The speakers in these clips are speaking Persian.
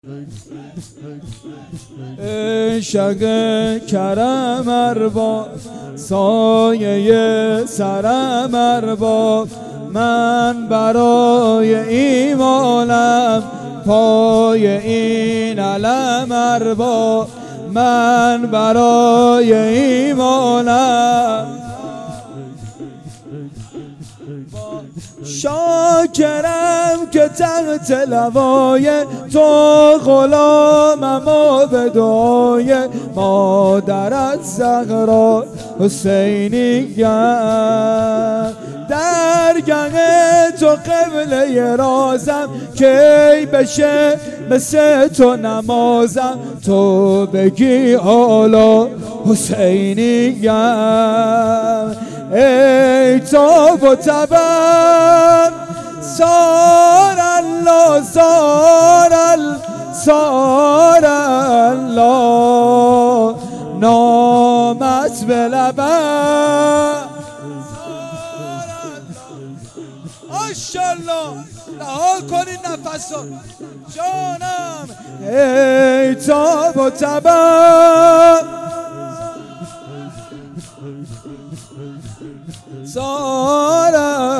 شق کرم ارباب سایه سرم ارباب من برای ایمانم پای این علم ارباب من برای ایمانم شاکرم که تحت لوای تو غلامم و به دعای مادرت زهرا حسینیم درگه تو قبله رازم کی بشه مثل تو نمازم تو بگی حالا حسینیم ای تاب و تبم سار الله سار الله نامت به لبم ماشاءالله رها کنین نفسا جانم ای تاب و تبم سار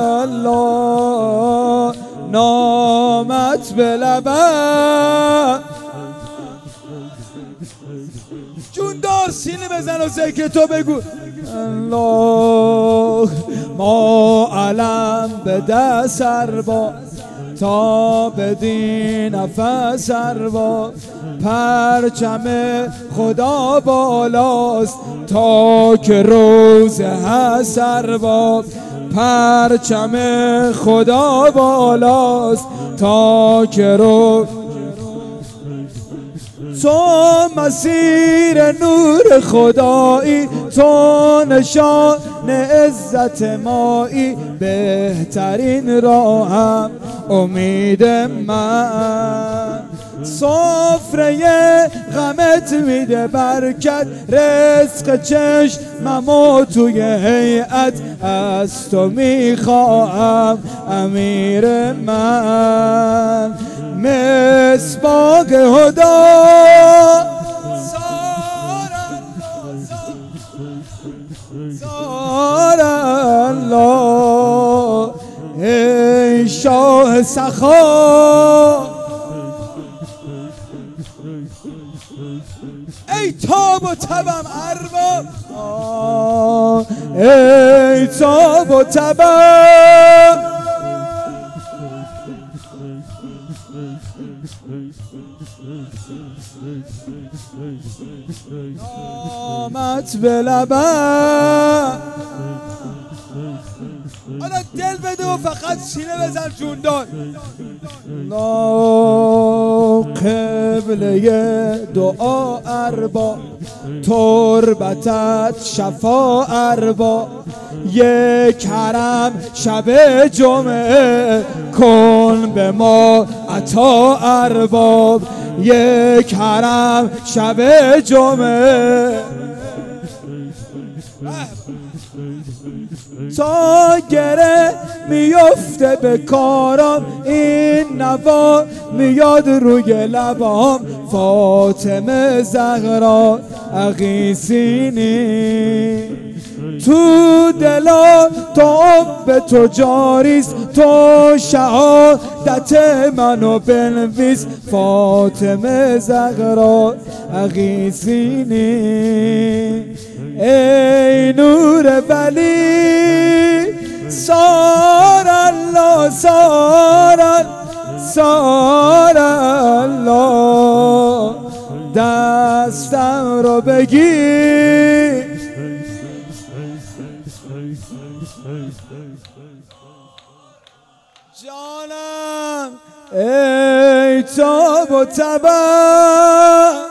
الله نامت به لبم جون دار سینه بزن و ذکر تو بگو الله ما علم به دست ارباب تا بدین نفس ارباب پرچم خدا بالاست تا که روز هست ارباب پرچم خدا بالاست تا که روز تو مسیر نور خدایی تو نشان عزت مایی بهترین راهم امید من سفره غمت میده برکت رزق چشممو توی هیئت از تو میخواهم امیر من مسباق هدا سار الله ای شاه سخا ای تاب و تبم ارباب ای تاب و تبم نامت به لبم حالا دل بده و فقط سینه بزن جون دار قبله دعا ارباب تربتت شفا ارباب یک حرم شب جمعه کن به ما عطا ارباب یک حرم شب جمعه تا گره میفته به کارم این نوا میاد روی لبام فاطمه زهرا اغیثینی تو دلا تو به تو جاریست تو شهادت منو بنویس فاطمه زهرا اغیثینی ای نور ولی سار الله سار الله دستم رو بگیر جانم ای تاب و تبم